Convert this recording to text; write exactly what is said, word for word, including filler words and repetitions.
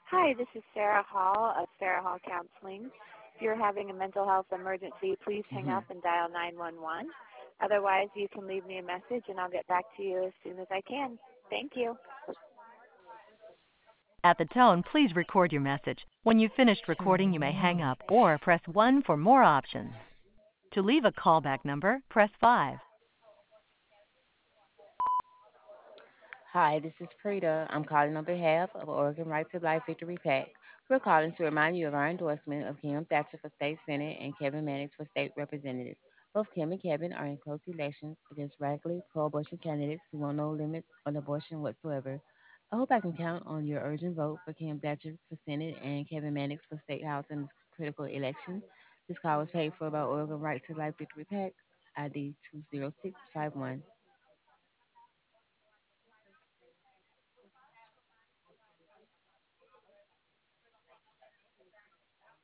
Hi, this is Sarah Hall of Sarah Hall Counseling. If you're having a mental health emergency, please hang Mhm. up and dial nine one one. Otherwise, you can leave me a message and I'll get back to you as soon as I can. Thank you. At the tone, please record your message. When you've finished recording, you may hang up or press one for more options. To leave a callback number, press five. Hi, this is Prita. I'm calling on behalf of Oregon Right to Life Victory PAC. We're calling to remind you of our endorsement of Kim Thatcher for State Senate and Kevin Mannix for State Representative. Both Kim and Kevin are in close elections against radically pro-abortion candidates who want no limits on abortion whatsoever. I hope I can count on your urgent vote for Kim Thatcher for Senate and Kevin Mannix for State House in this critical election. This call was paid for by Oregon Right to Life Victory PAC, I D two zero six five one.